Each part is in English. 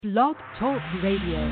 Blog Talk Radio.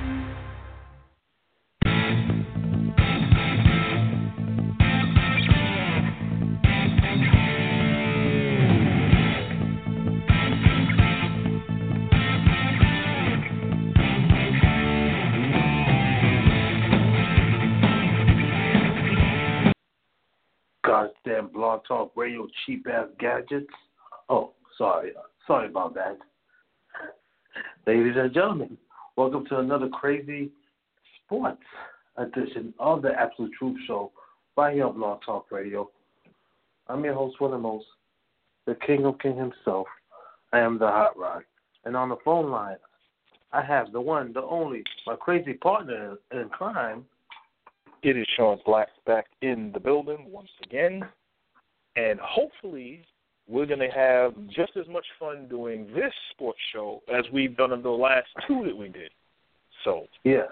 Goddamn Blog Talk Radio cheap ass gadgets. Oh, sorry about that. Ladies and gentlemen, welcome to another crazy sports edition of the Absolute Truth Show by here on Blog Talk Radio. I'm your host, one of the most, the King of King himself. I am the Hot Rod. And on the phone line, I have the one, the only, my crazy partner in crime. It is Sean Black back in the building once again. And hopefully we're going to have just as much fun doing this sports show as we've done in the last two that we did. So, yes.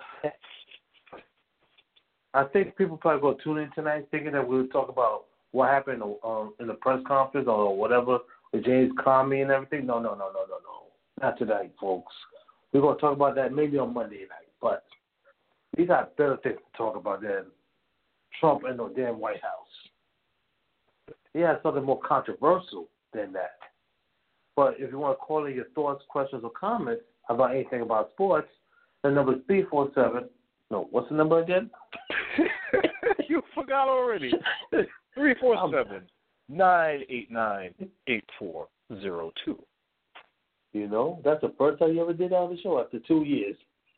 I think people probably going to tune in tonight thinking that we'll talk about what happened in the press conference or whatever with James Comey and everything. No. Not tonight, folks. We're going to talk about that maybe on Monday night. But we got better things to talk about than Trump and the damn White House. He has something more controversial than that. But if you want to call in your thoughts, questions, or comments about anything about sports, the number is 347. No, what's the number again? You forgot already. 347-989-8402. You know, that's the first time you ever did that on the show after 2 years.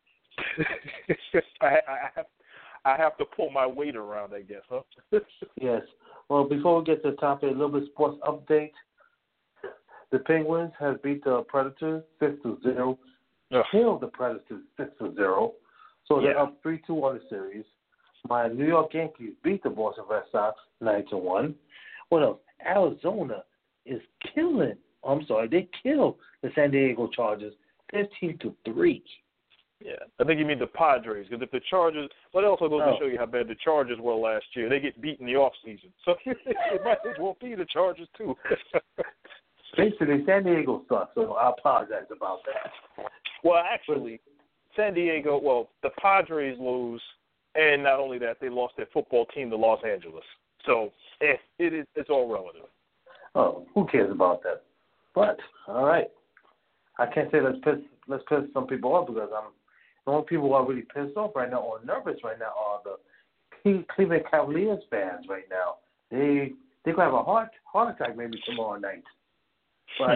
I have to pull my weight around, I guess, huh? Yes. Well, before we get to the topic, a little bit of sports update. The Penguins have beat the Predators 6-0, killed the Predators 6-0. So they're up 3-2 on the series. My New York Yankees beat the Boston Red Sox 9-1. What else? Arizona is killing. They killed the San Diego Chargers 15-3. Yeah, I think you mean the Padres, because if the Chargers, what else goes to show you how bad the Chargers were last year? They get beat in the offseason. So it might as well be the Chargers, too. Basically, San Diego sucks, so I apologize about that. Well, actually, the Padres lose, and not only that, they lost their football team to Los Angeles. So it's all relative. Oh, who cares about that? But, all right. I can't say let's piss some people off because the only people who are really pissed off right now or nervous right now are the Cleveland Cavaliers fans right now. They could have a heart attack maybe tomorrow night. But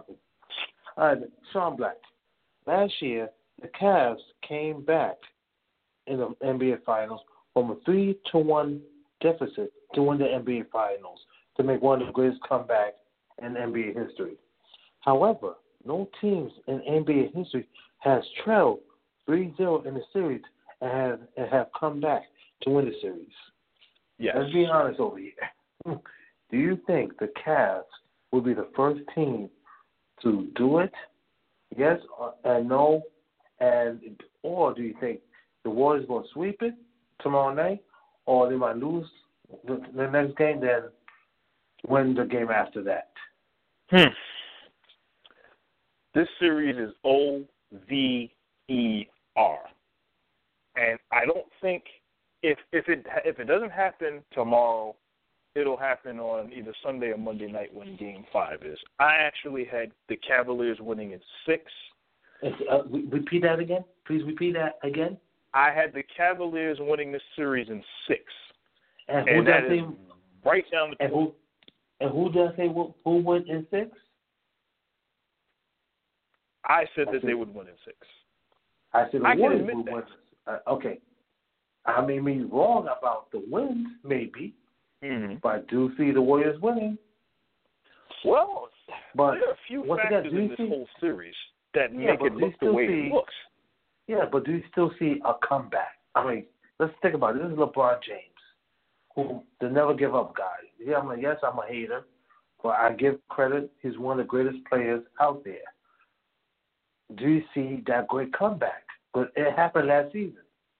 Sean Black, last year the Cavs came back in the NBA Finals from a 3-1 deficit to win the NBA Finals to make one of the greatest comebacks in NBA history. However, no teams in NBA history has trailed 3-0 in the series and have come back to win the series. Yes. Let's be honest over here. Do you think the Cavs will be the first team to do it? Yes and no? Or do you think the Warriors going to sweep it tomorrow night, or they might lose the next game, then win the game after that? This series is OVER. And I don't think if it doesn't happen tomorrow, it'll happen on either Sunday or Monday night when Game 5 is. I actually had the Cavaliers winning in 6. Repeat that again. Please repeat that again. I had the Cavaliers winning this series in 6. And who does say right down the and who does say who went in 6? I said that they would win in 6. I said the Warriors would win. Okay. I may be wrong about the wins, maybe, but I do see the Warriors winning. Well, but there are a few factors in this whole series that make it look the way it looks. Yeah, but do you still see a comeback? I mean, let's think about it. This is LeBron James, who the never give up guy. Yeah, I'm a hater, but I give credit. He's one of the greatest players out there. Do you see that great comeback? But it happened last season.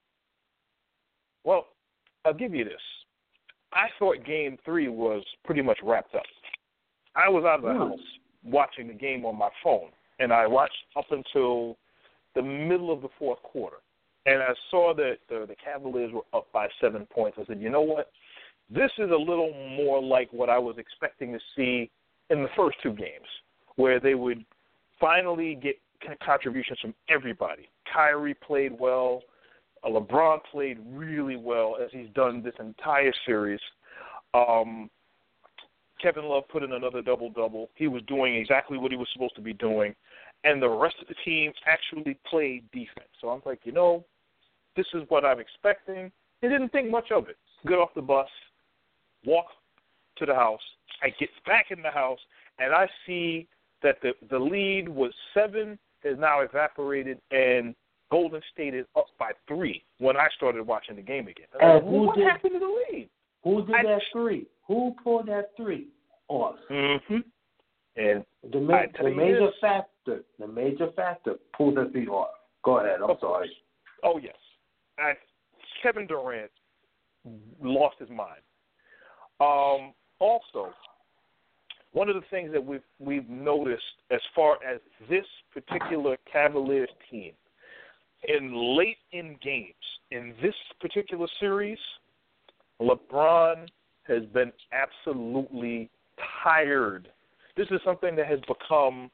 Well, I'll give you this. I thought Game 3 was pretty much wrapped up. I was out of the house watching the game on my phone, and I watched up until the middle of the fourth quarter, and I saw that the Cavaliers were up by 7 points. I said, you know what? This is a little more like what I was expecting to see in the first two games, where they would finally get contributions from everybody. Kyrie played well. LeBron played really well, as he's done this entire series. Kevin Love put in another double-double. He was doing exactly what he was supposed to be doing. And the rest of the team actually played defense. So I'm like, this is what I'm expecting. I didn't think much of it. Get off the bus, walk to the house. I get back in the house, and I see that the lead was 7, has now evaporated, and Golden State is up by 3 when I started watching the game again. And what happened to the lead? Who did that 3? Who pulled that 3 off? Mm-hmm. And the major factor pulled the 3 off. Go ahead. I'm sorry. Oh, yes. Kevin Durant lost his mind. Also, one of the things that we've noticed as far as this particular Cavaliers team, late in games, in this particular series, LeBron has been absolutely tired. This is something that has become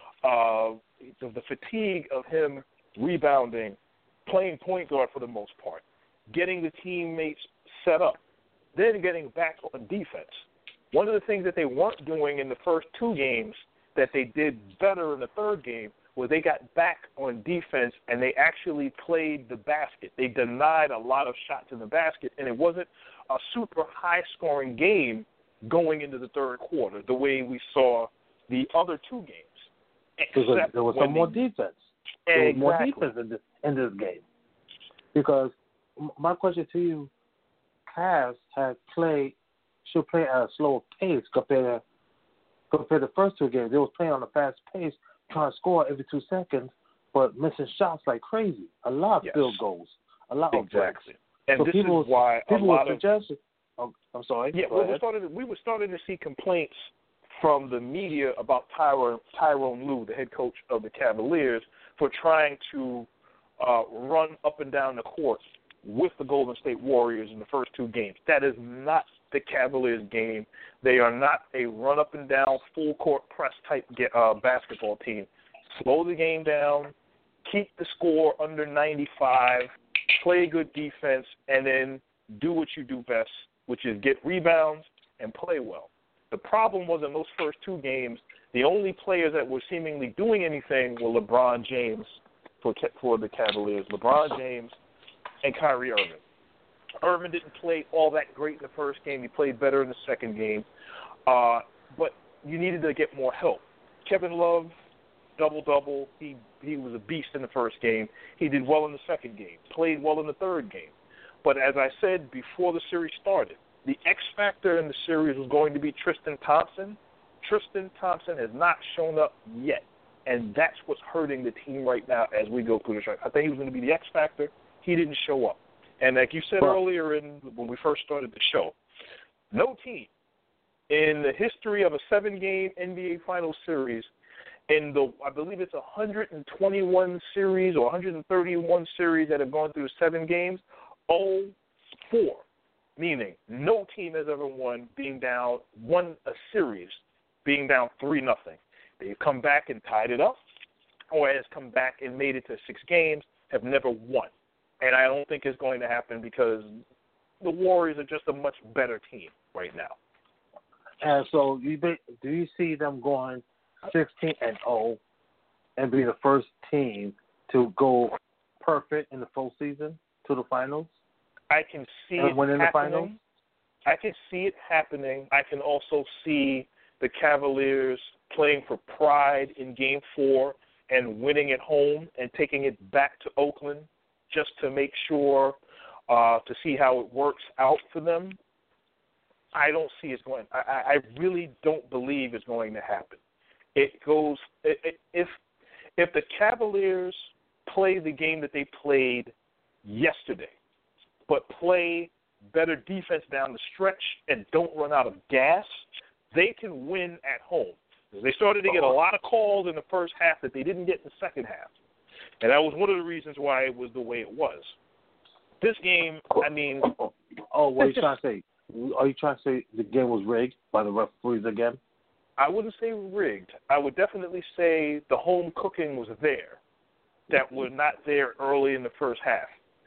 the fatigue of him rebounding, playing point guard for the most part, getting the teammates set up, then getting back on defense. One of the things that they weren't doing in the first 2 games that they did better in the third game was they got back on defense and they actually played the basket. They denied a lot of shots in the basket, and it wasn't a super high-scoring game going into the third quarter the way we saw the other 2 games. Because there was some more defense. There was more defense in this game. Because my question to you, Cavs should play at a slower pace compared to the first 2 games. They was playing on a fast pace, trying to score every 2 seconds, but missing shots like crazy. A lot of field goals. A lot of breaks. And so this is why a lot of I'm sorry. Yeah, we were starting to see complaints from the media about Tyronn Lue, the head coach of the Cavaliers, for trying to run up and down the court with the Golden State Warriors in the first 2 games. That is not the Cavaliers game. They are not a run up and down, full court press type basketball team. Slow the game down, keep the score under 95, play good defense, and then do what you do best, which is get rebounds and play well. The problem was in those first 2 games, the only players that were seemingly doing anything were LeBron James for the Cavaliers. LeBron James and Kyrie Irving. Irving didn't play all that great in the first game. He played better in the second game. But you needed to get more help. Kevin Love, double-double. He was a beast in the first game. He did well in the second game. Played well in the third game. But as I said before the series started, the X factor in the series was going to be Tristan Thompson. Tristan Thompson has not shown up yet, and that's what's hurting the team right now as we go through the stretch. I think he was going to be the X factor. He didn't show up. And like you said earlier when we first started the show, no team in the history of a 7-game NBA Finals series, I believe it's 121 series or 131 series that have gone through 7 games, 0-4, meaning no team has ever won a series being down 3-0. They've come back and tied it up, or has come back and made it to 6 games, have never won. And I don't think it's going to happen because the Warriors are just a much better team right now. And so do you see them going 16-0 and be the first team to go perfect in the full season to the finals? I can see it happening. The finals? I can see it happening. I can also see the Cavaliers playing for pride in Game 4 and winning at home and taking it back to Oakland just to make sure to see how it works out for them. I don't see it going. I really don't believe it's going to happen. It goes if the Cavaliers play the game that they played yesterday, but play better defense down the stretch and don't run out of gas, they can win at home. They started to get a lot of calls in the first half that they didn't get in the second half. And that was one of the reasons why it was the way it was. This game, I mean... Oh, what are you trying to say? Are you trying to say the game was rigged by the referees again? I wouldn't say rigged. I would definitely say the home cooking was there that was not there early in the first half.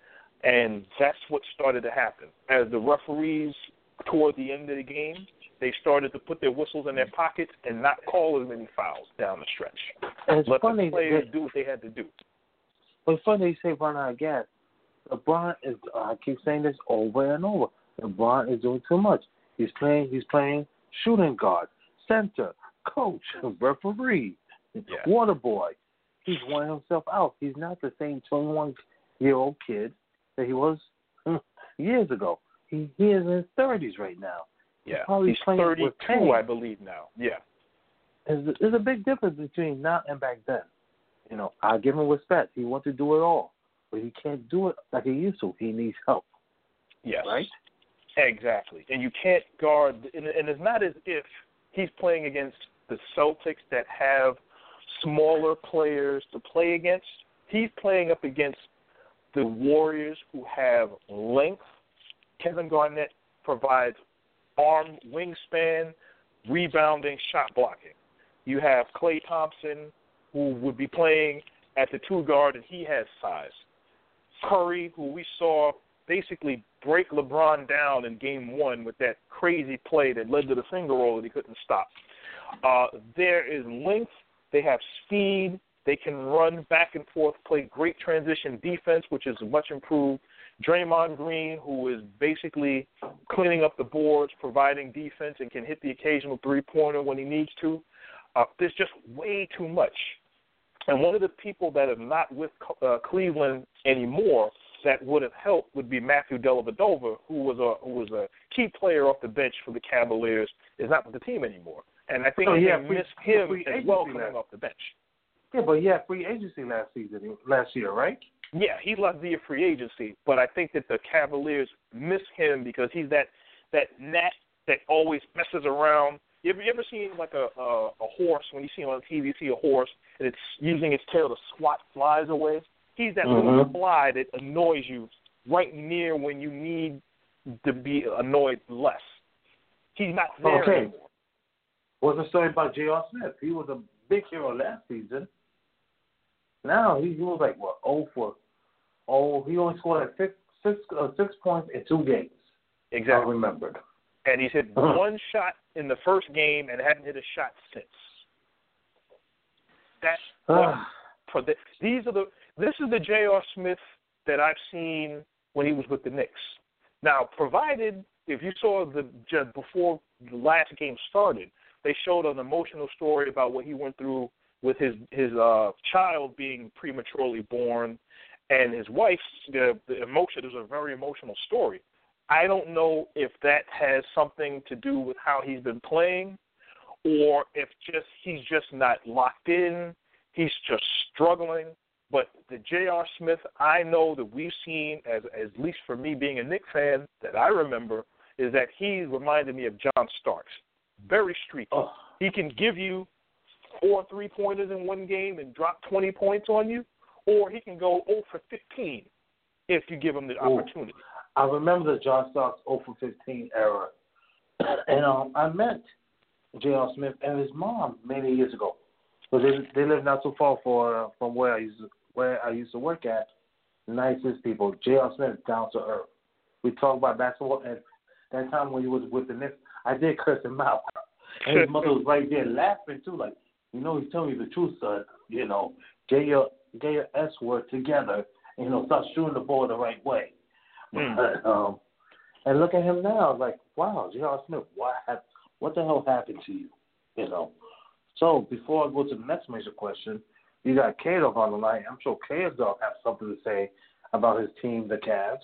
And that's what started to happen. As the referees, toward the end of the game, they started to put their whistles in their pockets and not call as many fouls down the stretch. It's Let funny the players do what they had to do. It's funny they say run out of gas. LeBron is, I keep saying this over and over, LeBron is doing too much. He's playing shooting guard, center, coach, referee, water boy. He's wearing himself out. He's not the same 21-year-old kid that he was years ago. He is in his 30s right now. Yeah, he's 32, I believe now. Yeah. There's a big difference between now and back then. You know, I give him respect. He wants to do it all, but he can't do it like he used to. He needs help. Yes. Right? Exactly. And you can't guard, and it's not as if he's playing against the Celtics that have smaller players to play against. He's playing up against the Warriors who have length. Kevin Garnett provides arm wingspan, rebounding, shot blocking. You have Klay Thompson, who would be playing at the 2 guard, and he has size. Curry, who we saw basically break LeBron down in Game 1 with that crazy play that led to the finger roll that he couldn't stop. There is length. They have speed. They can run back and forth, play great transition defense, which is much improved. Draymond Green, who is basically cleaning up the boards, providing defense, and can hit the occasional three-pointer when he needs to. There's just way too much. And one of the people that are not with Cleveland anymore that would have helped would be Matthew Dellavedova, who was a key player off the bench for the Cavaliers, is not with the team anymore. And I think they missed him as well coming off the bench. Yeah, but he had free agency last year, right? Yeah, he left via free agency, but I think that the Cavaliers miss him because he's that gnat that always messes around. You ever seen like a horse, when you see him on TV, you see a horse, and it's using its tail to swat flies away? He's that little fly that annoys you right near when you need to be annoyed less. He's not there anymore. What's the story about J.R. Smith? He was a big hero last season. Now he was like, what, 0 for 0. He only scored like 6 points in 2 games. Exactly. I remembered. And he's hit one shot in the first game and hadn't hit a shot since. This is the J.R. Smith that I've seen when he was with the Knicks. Now, provided, if you saw before the last game started, they showed an emotional story about what he went through with his child being prematurely born, and his wife's the emotion. It was a very emotional story. I don't know if that has something to do with how he's been playing, or if he's just not locked in. He's just struggling. But the J.R. Smith I know that we've seen, as at least for me being a Knicks fan, that I remember, is that he reminded me of John Starks. Very streaky. Oh. He can give you 4 3-pointers in one game and drop 20 points on you, or he can go 0 for 15 if you give him the opportunity. I remember the John Starks 0 for 15 era. And I met J.R. Smith and his mom many years ago. So they live not too far from where I used to work at. Nicest people. J.R. Smith, down to earth. We talk about basketball, and that time when he was with the Knicks, I did curse him out. And his mother was right there laughing too, like, you know, he's telling you the truth, son. You know, get your S word together, and, you know, start shooting the ball the right way. And look at him now, like, wow, J.R. Smith, what the hell happened to you? You know. So before I go to the next major question, you got K-Dog on the line. I'm sure K-Dog has something to say about his team, the Cavs.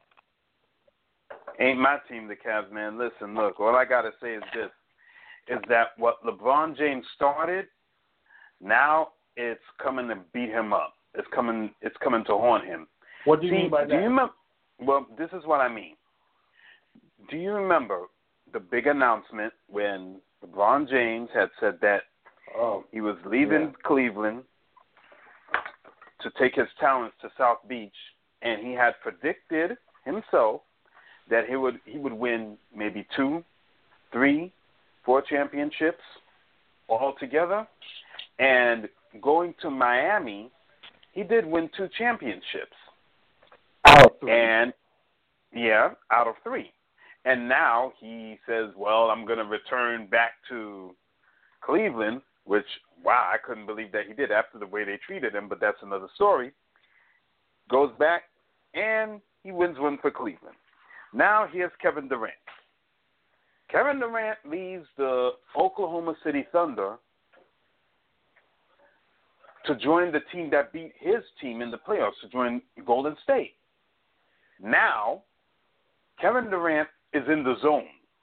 Ain't my team, the Cavs, man. Listen, look, all I got to say is this, is that what LeBron James started, now it's coming to beat him up. It's coming to haunt him. What do you mean by that? Do you remember? Well, this is what I mean. Do you remember the big announcement when LeBron James had said that he was leaving Cleveland to take his talents to South Beach, and he had predicted himself that he would win maybe 2, 3, 4 championships all together. And going to Miami, he did win 2 championships. Out of 3. And, yeah, out of 3. And now he says, well, I'm going to return back to Cleveland, which, wow, I couldn't believe that he did after the way they treated him, but that's another story. Goes back, and he wins one for Cleveland. Now here's Kevin Durant. Kevin Durant leaves the Oklahoma City Thunder to join the team that beat his team in the playoffs, to join Golden State. Now, Kevin Durant is in the zone.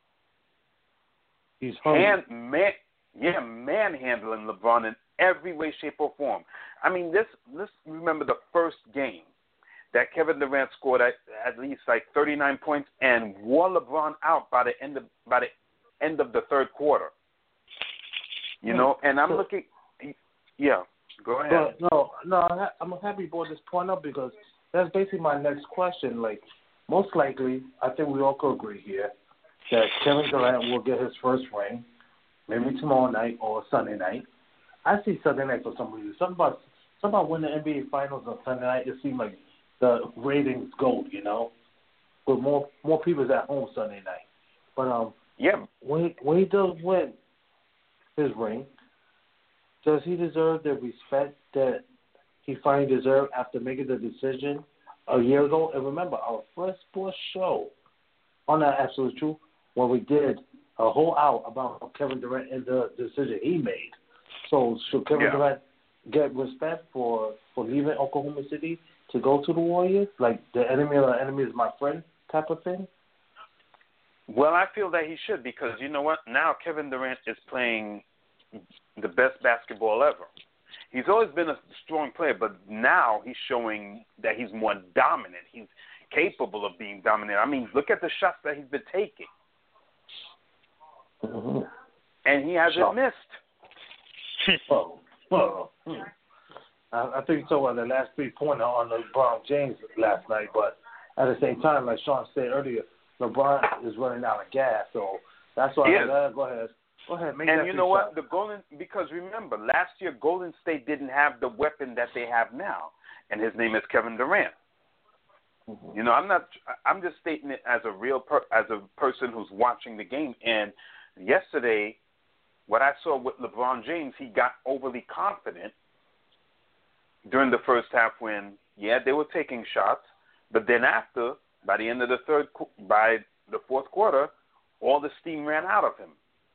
He's hungry. Manhandling LeBron in every way, shape, or form. I mean, let's remember the first game that Kevin Durant scored at least like 39 points and wore LeBron out by the end of the third quarter. You know, and I'm looking. Yeah, go ahead. No, I'm happy you brought this point up because that's basically my next question. Like, most likely, I think we all could agree here that Kevin Durant will get his first ring, maybe tomorrow night or Sunday night. I see Sunday night for some reason. Something about winning the NBA Finals on Sunday night, it seems like the ratings go, you know, with more people's at home Sunday night. But when he does win his ring, does he deserve the respect that he finally deserved after making the decision a year ago? And remember, our first sports show on that Absolute Truth, when we did a whole hour about Kevin Durant and the decision he made. So should Kevin Durant get respect for leaving Oklahoma City to go to the Warriors? Like the enemy of the enemy is my friend type of thing? Well, I feel that he should because you know what? Now Kevin Durant is playing the best basketball ever. He's always been a strong player, but now he's showing that he's more dominant. He's capable of being dominant. I mean, look at the shots that he's been taking. Mm-hmm. And he hasn't missed. I think you talking about the last 3-pointer on LeBron James last night, but at the same time, like Sean said earlier, LeBron is running out of gas, so that's why go ahead. Make and that you know what? shot. Because remember, last year Golden State didn't have the weapon that they have now, and his name is Kevin Durant. Mm-hmm. You know, I'm just stating it as a person who's watching the game. And yesterday, what I saw with LeBron James, he got overly confident during the first half when, they were taking shots, but then after, by the end of by the fourth quarter, all the steam ran out of him.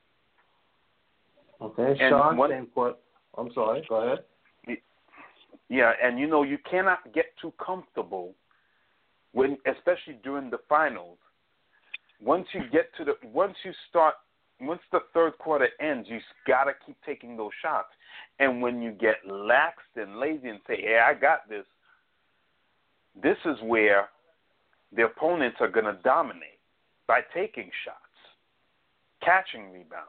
Okay, and Sean, same quote. I'm sorry, go ahead. Yeah, and you know, you cannot get too comfortable especially during the finals. Once the third quarter ends, you gotta keep taking those shots. And when you get lax and lazy and say, "Hey, I got this," this is where the opponents are gonna dominate by taking shots, catching rebounds,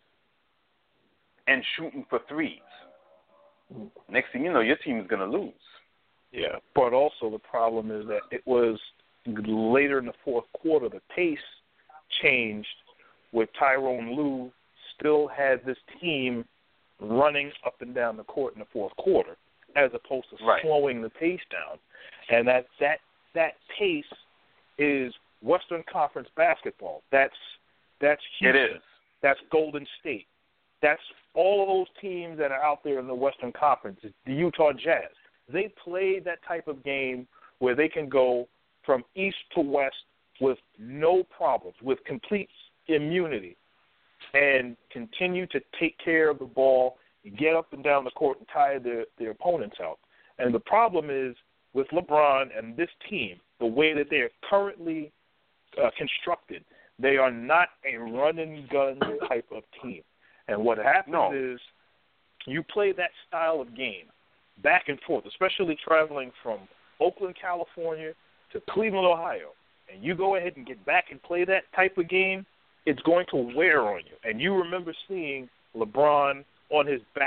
and shooting for threes. Next thing you know, your team is gonna lose. Yeah, but also the problem is that it was later in the fourth quarter, the pace changed where Tyronn Lue still had this team running up and down the court in the fourth quarter as opposed to slowing the pace down. And that pace is Western Conference basketball. That's Houston. It is. That's Golden State. That's all of those teams that are out there in the Western Conference. The Utah Jazz. They play that type of game where they can go from east to west with no problems, with complete immunity, and continue to take care of the ball, get up and down the court and tire their opponents out. And the problem is with LeBron and this team, the way that they are currently constructed, they are not a run-and-gun type of team. And what happens is you play that style of game back and forth, especially traveling from Oakland, California to Cleveland, Ohio, and you go ahead and get back and play that type of game, it's going to wear on you. And you remember seeing LeBron on his back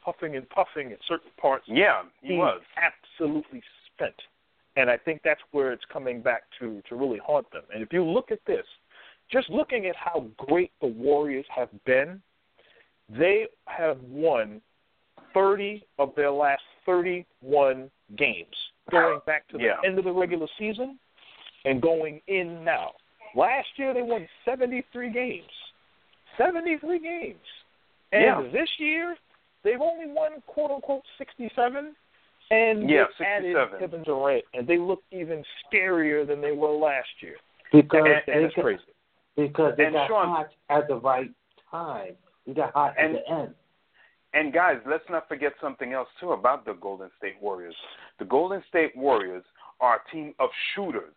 huffing and puffing at certain parts. Yeah, he was absolutely spent. And I think that's where it's coming back to really haunt them. And if you look at this, just looking at how great the Warriors have been, they have won 30 of their last 31 games, going back to the end of the regular season and going in now. Last year they won 73 games. 73 games. And this year they've only won, quote-unquote, 67. And they added Kevin Durant, and they look even scarier than they were last year. Because that's crazy. Because they got hot at the right time. They got hot at the end. And, guys, let's not forget something else, too, about the Golden State Warriors. The Golden State Warriors are a team of shooters.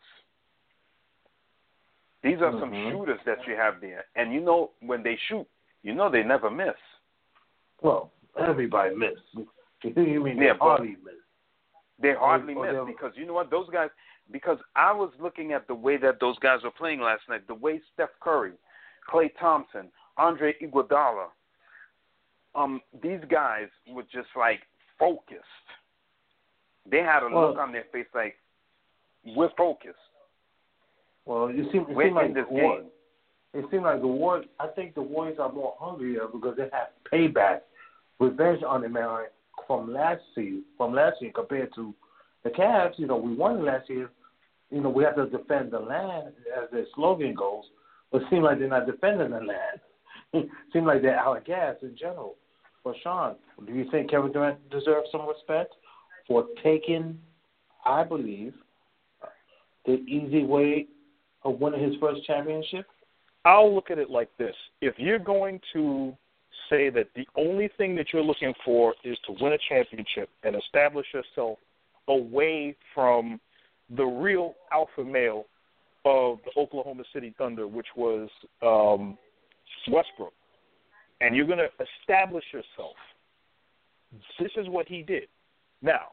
These are some shooters that you have there. And, you know, when they shoot, you know they never miss. Well, everybody miss. You mean they hardly miss? They hardly miss because, you know what, those guys – because I was looking at the way that those guys were playing last night, the way Steph Curry, Klay Thompson, Andre Iguodala, these guys were just, like, focused. They had a look on their face like, we're focused. Well, it seemed like the Warriors, I think the Warriors are more hungrier because they have payback, revenge on them from last year compared to the Cavs. You know, we won last year. You know, we have to defend the land, as their slogan goes, but it seems like they're not defending the land. It seems like they're out of gas in general. But, Sean, do you think Kevin Durant deserves some respect for taking, I believe, the easy way of winning his first championship? I'll look at it like this. If you're going to say that the only thing that you're looking for is to win a championship and establish yourself away from the real alpha male of the Oklahoma City Thunder, which was Westbrook, and you're going to establish yourself, this is what he did. Now,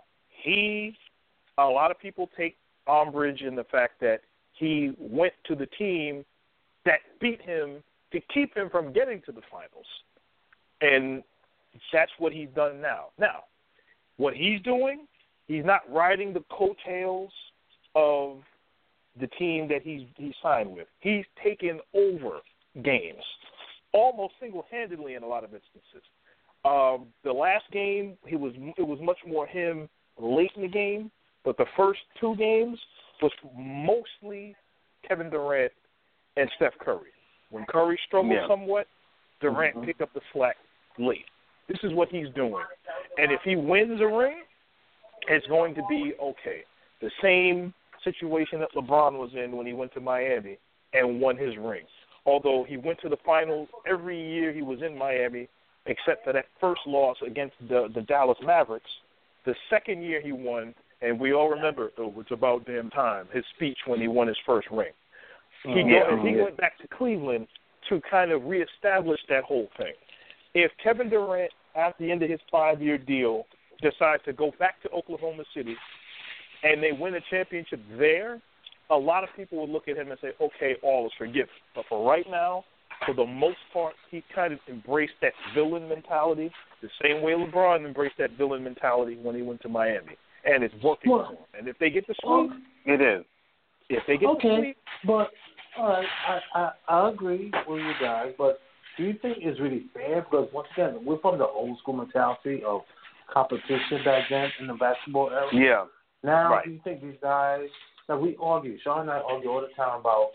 a lot of people take umbrage in the fact that he went to the team that beat him to keep him from getting to the finals. And that's what he's done now. Now, what he's doing, he's not riding the coattails of the team that he signed with. He's taken over games, almost single-handedly in a lot of instances. The last game, it was much more him late in the game, but the first two games was mostly Kevin Durant and Steph Curry. When Curry struggled somewhat, Durant picked up the slack late. This is what he's doing. And if he wins a ring, it's going to be okay. The same situation that LeBron was in when he went to Miami and won his ring. Although he went to the finals every year he was in Miami, except for that first loss against the Dallas Mavericks. The second year he won, and we all remember, it's about damn time, his speech when he won his first ring. He went back to Cleveland to kind of reestablish that whole thing. If Kevin Durant, at the end of his 5-year deal, decides to go back to Oklahoma City and they win a championship there, a lot of people would look at him and say, okay, all is forgiven. But for right now, for the most part, he kind of embraced that villain mentality the same way LeBron embraced that villain mentality when he went to Miami. And it's working for him. And if they get the sweep, it is. If they get the sweep. But, all right, I agree with you guys, but do you think it's really fair? Because, once again, we're from the old school mentality of competition back then in the basketball era. Yeah. Now, do you think these guys, like we argue, Sean and I argue all the time about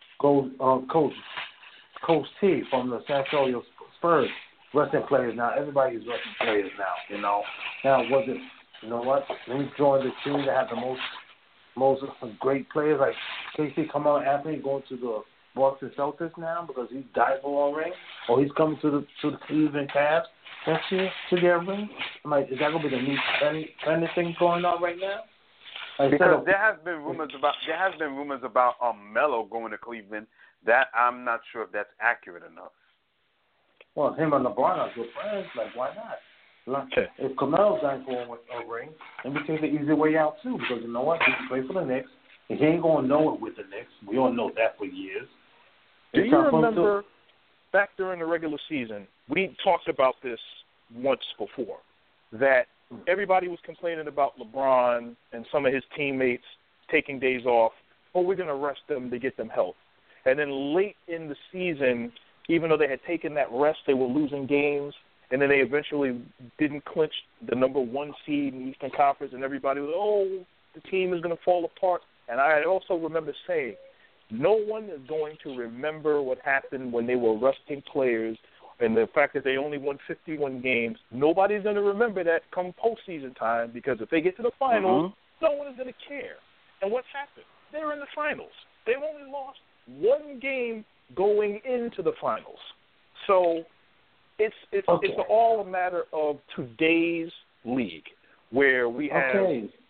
Coach T from the San Antonio Spurs, wrestling players now. Everybody's wrestling players now, you know. Now, was it, you know what, when he joined the team that had the most great players, like Casey Anthony going to the Boston Celtics now because he died for a ring, or he's coming to the Cleveland Cavs next year to get a ring? I'm like, is that going to be the new trending thing going on right now? Like, because there has been rumors about Melo going to Cleveland. That I'm not sure if that's accurate enough. Well, him and LeBron are good friends. Like, why not? If Carmelo's dying for a ring, then we take the easy way out too. Because you know what, he played for the Knicks. And he ain't gonna know it with the Knicks. We all know that for years. Do you remember back during the regular season? We talked about this once before. that everybody was complaining about LeBron and some of his teammates taking days off. Oh, we're going to rest them to get them health. And then late in the season, even though they had taken that rest, they were losing games, and then they eventually didn't clinch the number 1 seed in the Eastern Conference, and everybody was, oh, the team is going to fall apart. And I also remember saying, no one is going to remember what happened when they were resting players and the fact that they only won 51 games. Nobody's going to remember that come postseason time, because if they get to the finals, no one is going to care. And what's happened? They're in the finals. They've only lost 1 game going into the finals. So it's all a matter of today's league, where we have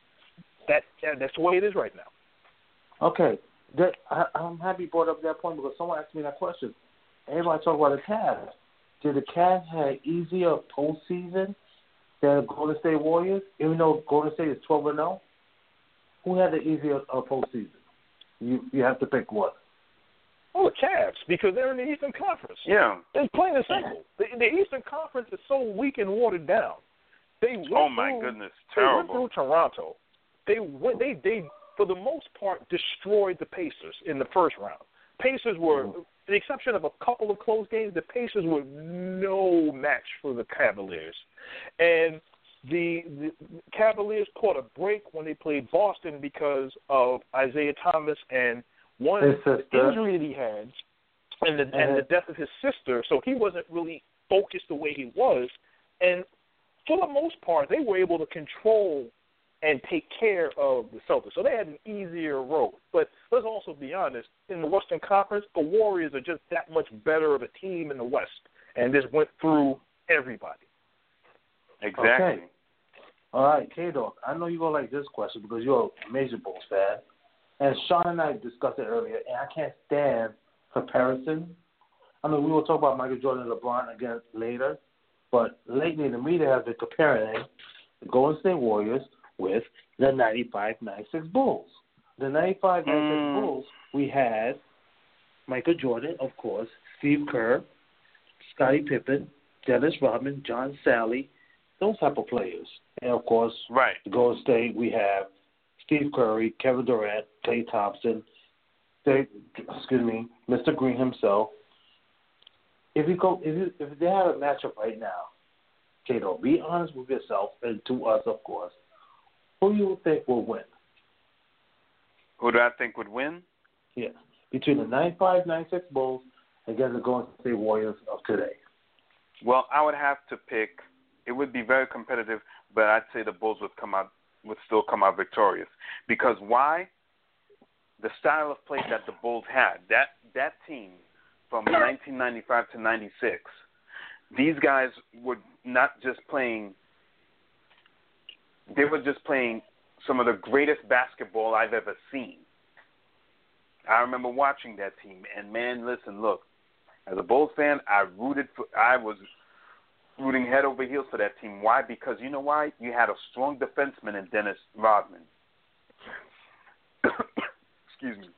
that's the way it is right now. Okay. I'm happy you brought up that point, because someone asked me that question. Everybody talk about the Cavs. Did the Cavs have easier postseason than the Golden State Warriors, even though Golden State is 12-0? Who had the easier postseason? You have to pick one. Oh, the Cavs, because they're in the Eastern Conference. Yeah. It's plain and simple. The Eastern Conference is so weak and watered down. Goodness, terrible. They went through Toronto. They for the most part, destroyed the Pacers in the first round. Pacers were, with the exception of a couple of close games, the Pacers were no match for the Cavaliers. And the Cavaliers caught a break when they played Boston because of Isaiah Thomas and one injury that he had, and the death of his sister. So he wasn't really focused the way he was. And for the most part, they were able to control and take care of the Celtics. So they had an easier road. But let's also be honest, in the Western Conference, the Warriors are just that much better of a team in the West, and just went through everybody. Exactly. Okay. All right, K-Dog, I know you're going to like this question because you're a major Bulls fan. And Sean and I discussed it earlier, and I can't stand comparison. I mean, we will talk about Michael Jordan and LeBron again later, but lately the media has been comparing the Golden State Warriors with the 95-96 Bulls. The 95-96 Bulls, we had Michael Jordan, of course, Steve Kerr, Scottie Pippen, Dennis Rodman, John Sally, those type of players. And, of course, the Golden State, we have Steve Curry, Kevin Durant, Klay Thompson, Mr. Green himself. If they have a matchup right now, Kato, be honest with yourself and to us, of course. Who you think will win? Who do I think would win? Yeah, between the 95-96 Bulls against the Golden State Warriors of today. Well, I would have to pick. It would be very competitive, but I'd say the Bulls would still come out victorious. Because why? The style of play that the Bulls had, that team from 1995 to 96, these guys were not just playing. They were just playing some of the greatest basketball I've ever seen. I remember watching that team, and man, listen, look, as a Bulls fan, I was rooting head over heels for that team. Why? Because you know why? You had a strong defenseman in Dennis Rodman. Excuse me.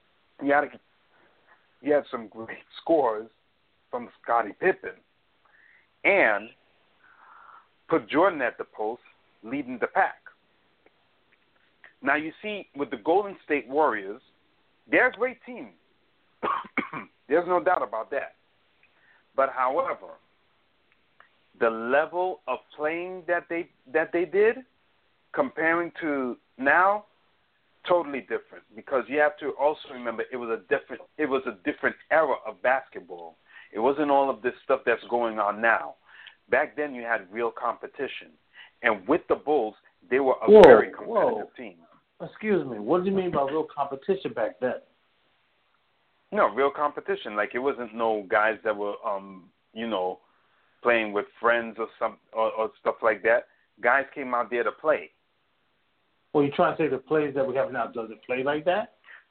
You had some great scores from Scottie Pippen, and put Jordan at the post, leading the pack. Now you see, with the Golden State Warriors, they're a great team. There's no doubt about that. But however, the level of playing that they did, comparing to now, totally different. Because you have to also remember it was a different era of basketball. It wasn't all of this stuff that's going on now. Back then you had real competition. And with the Bulls, they were a very competitive team. Excuse me. What do you mean by real competition back then? No, real competition. Like it wasn't no guys that were, playing with friends or stuff like that. Guys came out there to play. Well, you're trying to say the players that we have now doesn't play like that?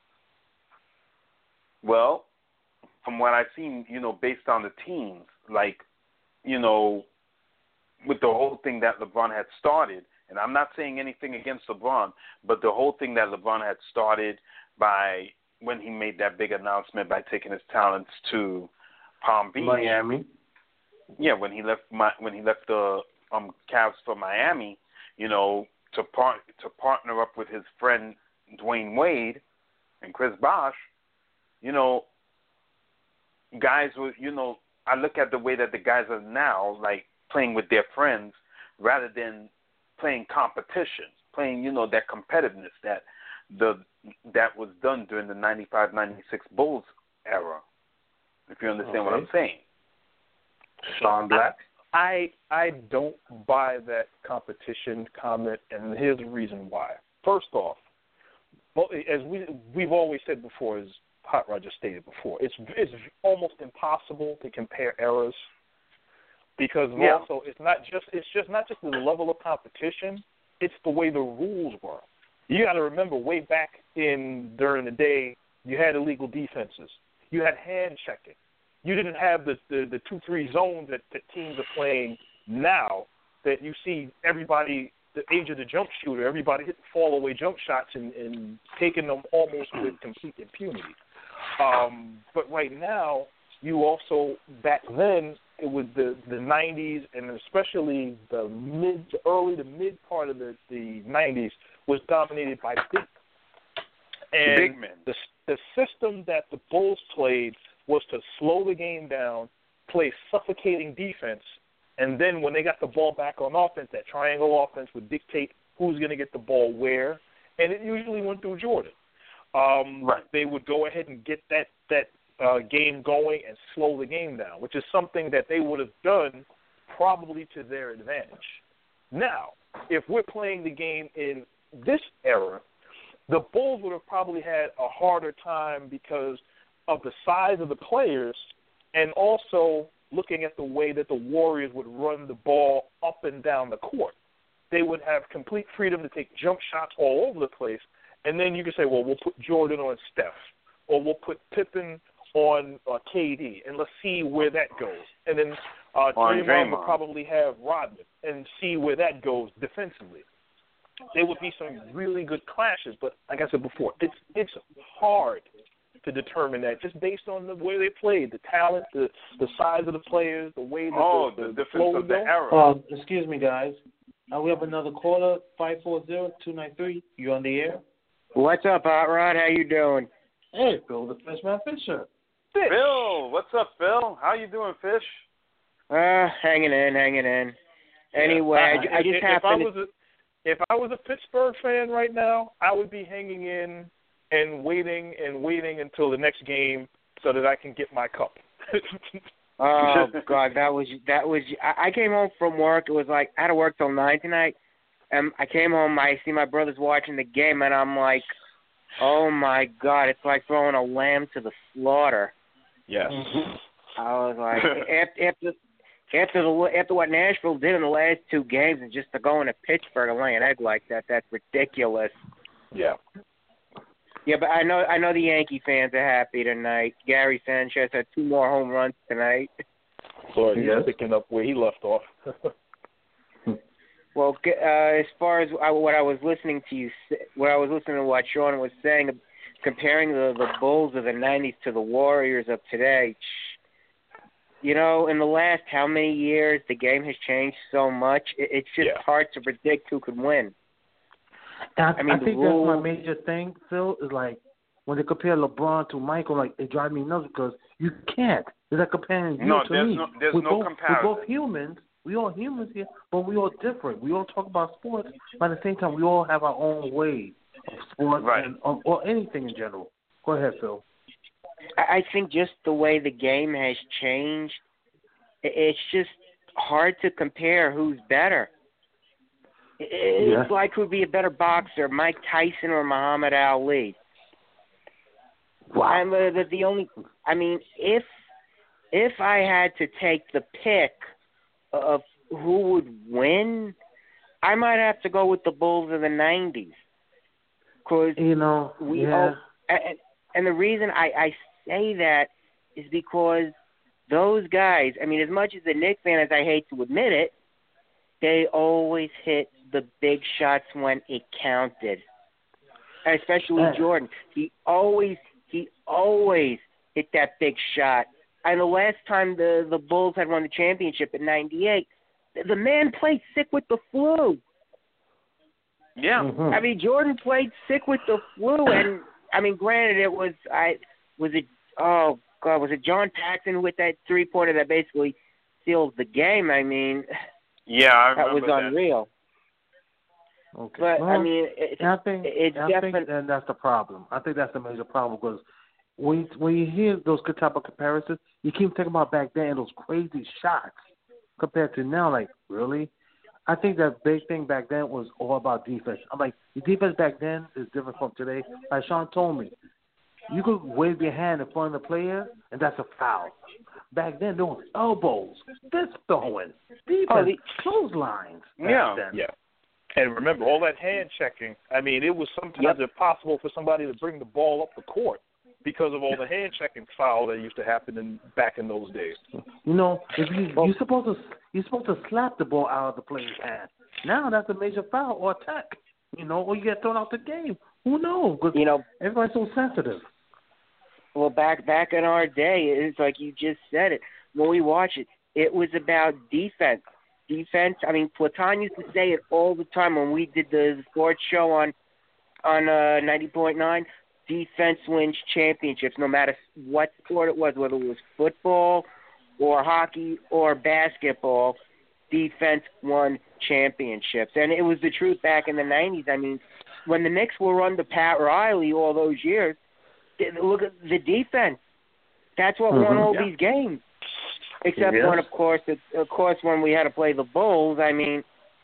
Well, from what I've seen, based on the teams, like, with the whole thing that LeBron had started, and I'm not saying anything against LeBron, but the whole thing that LeBron had started by when he made that big announcement by taking his talents to Palm Beach, Miami. Yeah, when he left the Cavs for Miami, to partner up with his friend Dwayne Wade and Chris Bosh, guys were, I look at the way that the guys are now, like playing with their friends rather than playing competition, playing, that competitiveness that was done during the 95-96 Bulls era, if you understand what I'm saying. Sean Black? I don't buy that competition comment, and here's the reason why. First off, well, as we've always said before, as Hot Rod just stated before, it's almost impossible to compare eras because also it's not just the level of competition, it's the way the rules were. You got to remember, way back during the day, you had illegal defenses, you had hand checking. You didn't have the 2-3 zones that teams are playing now that you see everybody, the age of the jump shooter, everybody hitting fall-away jump shots and taking them almost with complete impunity. But right now, you also, back then, it was the 90s and especially the early to mid part of the 90s was dominated by big. And big men. The system that the Bulls played was to slow the game down, play suffocating defense, and then when they got the ball back on offense, that triangle offense would dictate who's going to get the ball where, and it usually went through Jordan. Right. They would go ahead and get that game going and slow the game down, which is something that they would have done probably to their advantage. Now, if we're playing the game in this era, the Bulls would have probably had a harder time because of the size of the players and also looking at the way that the Warriors would run the ball up and down the court. They would have complete freedom to take jump shots all over the place, and then you could say, well, we'll put Jordan on Steph, or we'll put Pippen on KD, and let's see where that goes. And then Draymond would probably have Rodman and see where that goes defensively. There would be some really good clashes, but like I said before, it's hard to determine that just based on the way they played, the talent, the size of the players, the way that the difference of the era. Excuse me, guys. We have another caller, 540-293. You on the air? What's up, Hot Rod? How you doing? Hey, Phil, the Fishman Fisher. Phil, what's up, Phil? How you doing, Fish? Hanging in. Anyway, I just happened to... If I was a Pittsburgh fan right now, I would be hanging in and waiting until the next game so that I can get my cup. Oh God, that was. I came home from work. It was like I had to work till 9 tonight. I came home. I see my brothers watching the game, and I'm like, oh my God, it's like throwing a lamb to the slaughter. Yes. I was like, after what Nashville did in the last 2 games, and just to go into Pittsburgh and lay an egg like that, that's ridiculous. Yeah. Yeah, but I know the Yankee fans are happy tonight. Gary Sanchez had 2 more home runs tonight. So he's picking up where he left off. Well, as far as what I was listening to what Sean was saying, comparing the Bulls of the 90s to the Warriors of today, in the last how many years the game has changed so much, it's just hard to predict who could win. I think that's my major thing, Phil, is like when they compare LeBron to Michael, like it drives me nuts because you can't. It's like comparing you to me. There's no comparison. We're both humans. We all humans here, but we all different. We all talk about sports, but at the same time, we all have our own way of sports or anything in general. Go ahead, Phil. I think just the way the game has changed, it's just hard to compare who's better. It's like who'd be a better boxer, Mike Tyson or Muhammad Ali. Wow. If I had to take the pick of who would win, I might have to go with the Bulls of the 90s. Because, and the reason I say that is because those guys, as much as a Knicks fan as I hate to admit it, they always hit the big shots when it counted. Especially Jordan. He always hit that big shot. And the last time the Bulls had won the championship in '98, the man played sick with the flu. Yeah. Mhm. I mean, Jordan played sick with the flu, and I mean, granted, it was was it John Paxson with that 3-pointer that basically seals the game? I mean, Yeah, I that was remember that. unreal. Okay. But Well, I mean, I think definitely. and that's the problem. I think that's the major problem because when you hear those good type of comparisons, you keep thinking about back then those crazy shots compared to now. Like, really? I think that big thing back then was all about defense. I'm like, the defense back then is different from today. Like Sean told me, you could wave your hand in front of the player, and that's a foul. Back then, there was elbows, fist throwing, defense, clotheslines. Yeah. Then. Yeah. And remember, all that hand checking, I mean, it was sometimes impossible for somebody to bring the ball up the court because of all the hand checking foul that used to happen back in those days. You know, if you're supposed to slap the ball out of the player's hand. Now that's a major foul or attack. You know, or you get thrown out the game. Who knows? Because everybody's so sensitive. Well, back in our day, it's like you just said it. When we watched it, it was about defense. Defense. I mean, Platon used to say it all the time when we did the sports show on 90.9. Defense wins championships, no matter what sport it was, whether it was football or hockey or basketball. Defense won championships, and it was the truth back in the 90s. I mean, when the Knicks were under Pat Riley all those years, look at the defense. That's what won all these games. Except when, of course, when we had to play the Bulls. I mean,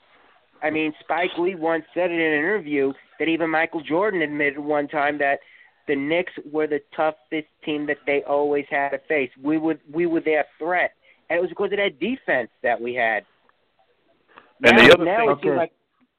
Spike Lee once said in an interview that even Michael Jordan admitted one time that the Knicks were the toughest team that they always had to face. We were their threat, and it was because of that defense that we had. And now, the other now thing, it seems like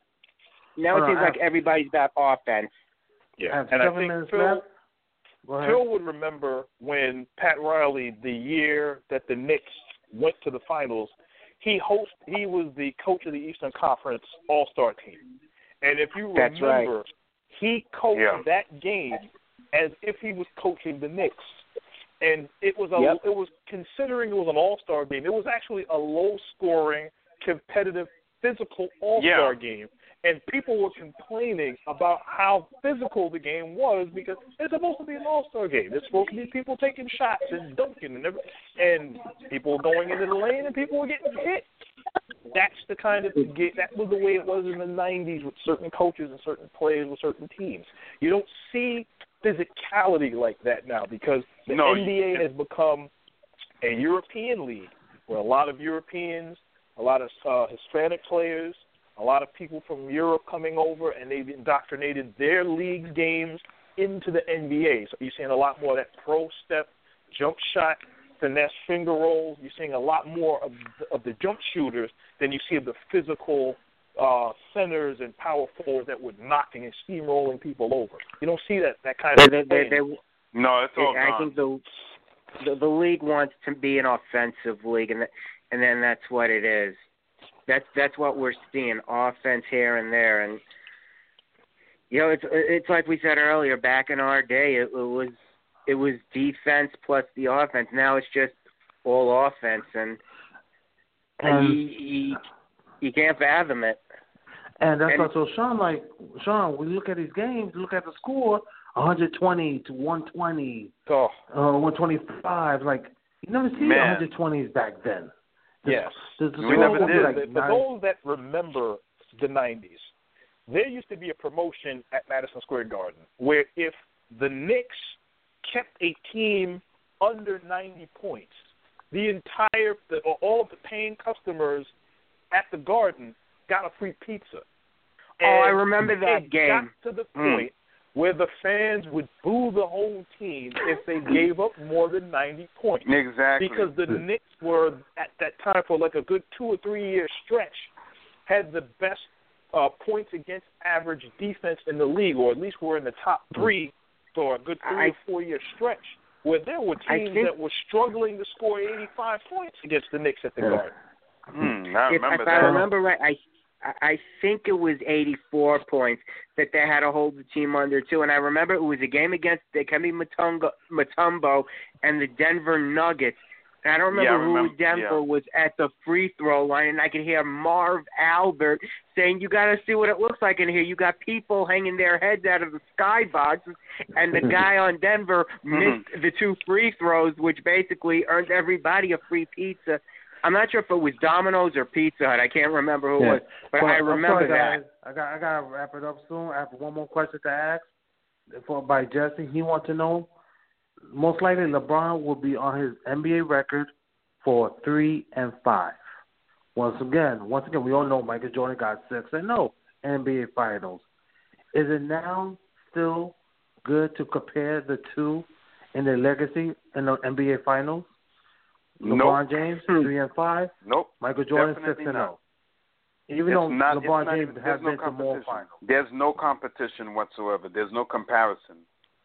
like everybody's about offense. yeah, and I think Phil would remember when Pat Riley, the year that the Knicks went to the finals, he was the coach of the Eastern Conference All-Star team. And if you remember, he coached that game as if he was coaching the Knicks. And it was considering it was an All-Star game, it was actually a low-scoring, competitive, physical All-Star game. And people were complaining about how physical the game was because it's supposed to be an all-star game. It's supposed to be people taking shots and dunking and people going into the lane and people were getting hit. That's the kind of that was the way it was in the 90s with certain coaches and certain players with certain teams. You don't see physicality like that now because the NBA has become a European league where a lot of Europeans, a lot of Hispanic players, a lot of people from Europe coming over, and they've indoctrinated their league games into the NBA. So you're seeing a lot more of that pro step, jump shot, finesse finger rolls. You're seeing a lot more of the jump shooters than you see of the physical centers and power forwards that were knocking and steamrolling people over. You don't see that kind of thing. No, it's all I gone. think the league wants to be an offensive league, and then that's what it is. That's what we're seeing, offense here and there, and it's like we said earlier. Back in our day, it was defense plus the offense. Now it's just all offense, and you can't fathom it. And that's also Sean. We look at these games, look at the score, 120 to 120, 125. Like you never see 120s back then. Yes. We never did. For those that remember the 90s, there used to be a promotion at Madison Square Garden where if the Knicks kept a team under 90 points, all of the paying customers at the Garden got a free pizza. I remember that game. It got to the point where the fans would boo the whole team if they gave up more than 90 points. Exactly. Because the Knicks were, at that time, for like a good 2 or 3 year stretch, had the best points against average defense in the league, or at least were in the top 3 for a good 3 or 4 year stretch, where there were teams that were struggling to score 85 points against the Knicks at the Garden. If I remember right, I think it was 84 points that they had to hold the team under too. And I remember it was a game against Dikembe Mutombo and the Denver Nuggets. I don't remember who in Denver was at the free throw line, and I could hear Marv Albert saying, "You got to see what it looks like in here. You got people hanging their heads out of the skyboxes," and the guy on Denver missed the 2 free throws, which basically earned everybody a free pizza. I'm not sure if it was Domino's or Pizza Hut. I can't remember who it was, but I remember that. I got to wrap it up soon. I have one more question to ask by Jesse. He wants to know, most likely LeBron will be on his NBA record for 3 and 5. Once again, we all know Michael Jordan got 6 and no NBA Finals. Is it now still good to compare the two in their legacy in the NBA Finals? LeBron James 3 and 5. Nope. Michael Jordan 6 and 0. Even though LeBron James has been to more finals. There's no competition whatsoever. There's no comparison.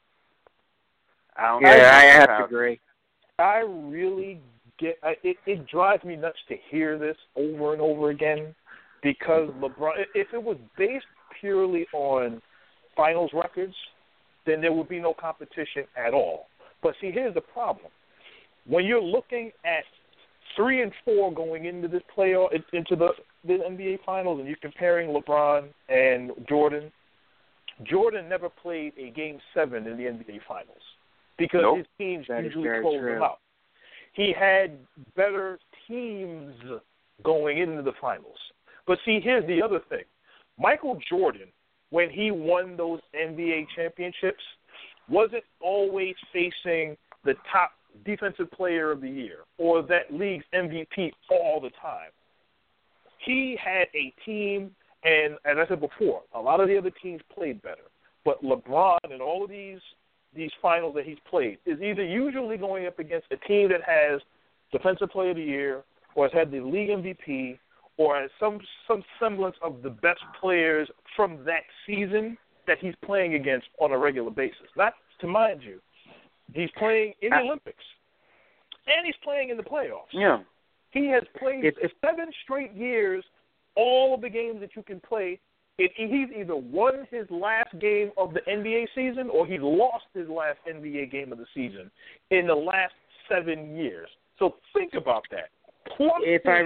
I have to agree. I really get it drives me nuts to hear this over and over again, because LeBron, if it was based purely on finals records, then there would be no competition at all. But see, here's the problem. When you're looking at 3 and 4 going into this playoff, into the NBA Finals, and you're comparing LeBron and Jordan, Jordan never played a Game 7 in the NBA Finals because his teams usually closed them out. He had better teams going into the finals. But see, here's the other thing. Michael Jordan, when he won those NBA championships, wasn't always facing the top defensive player of the year or that league's MVP all the time. He had a team, and as I said before, a lot of the other teams played better. But LeBron and all of these finals that he's played is either usually going up against a team that has Defensive Player of the Year or has had the league MVP or has some semblance of the best players from that season that he's playing against on a regular basis. Not to mind you, he's playing in the Olympics, and he's playing in the playoffs. Yeah. He has played 7 straight years, all of the games that you can play. He's either won his last game of the NBA season or he's lost his last NBA game of the season in the last 7 years. So think about that. If I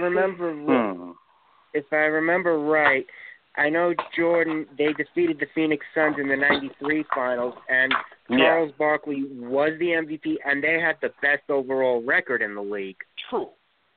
remember right, I know Jordan, they defeated the Phoenix Suns in the 93 finals, and Charles Barkley was the MVP, and they had the best overall record in the league. True.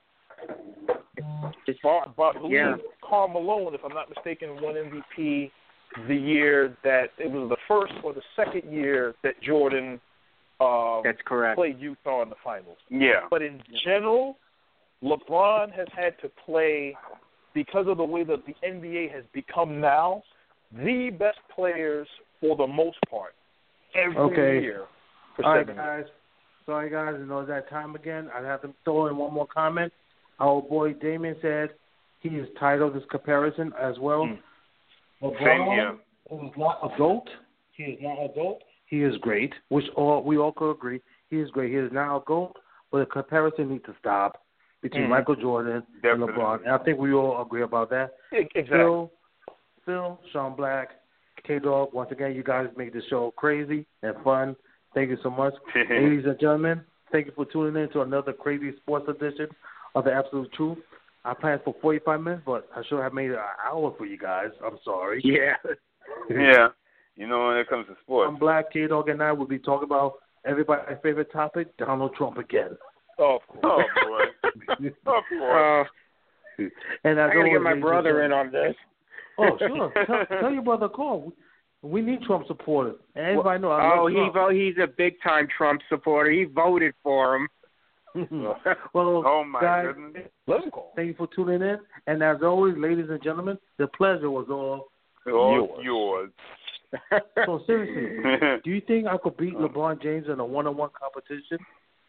Karl Malone, if I'm not mistaken, won MVP the year that it was the first or the second year that Jordan That's correct. played Utah in the finals. Yeah. But in general, LeBron has had to play, because of the way that the NBA has become now, the best players for the most part every year for 7 years. Sorry, guys. It's that time again. I have to throw in one more comment. Our boy Damien said he is tired of this comparison as well. LeBron is not adult. He is not adult. He is great, which we all could agree. He is great. He is now a GOAT, but the comparison needs to stop between Michael Jordan and LeBron. And I think we all agree about that. Exactly. Phil, Sean Black, K-Dog, once again, you guys make the show crazy and fun. Thank you so much. Ladies and gentlemen, thank you for tuning in to another crazy sports edition of The Absolute Truth. I planned for 45 minutes, but I should have made it an hour for you guys. I'm sorry. Yeah. Yeah. You know, when it comes to sports. I'm Black, K-Dog, and I will be talking about everybody's favorite topic, Donald Trump again. Oh, boy. Of course. And I got to get my brother in on this. Oh, sure. Tell your brother call. We need Trump supporters. And everybody knows I love Trump. He's a big-time Trump supporter. He voted for him. Well, oh my guys, goodness. Thank you for tuning in. And as always, ladies and gentlemen, the pleasure was all yours. So seriously, do you think I could beat LeBron James in a one-on-one competition?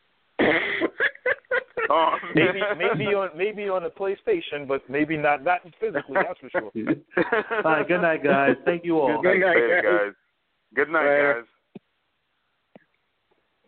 Maybe on the PlayStation, but maybe not physically. That's for sure. All right, good night, guys. Thank you all. Good night, guys. Good night, guys.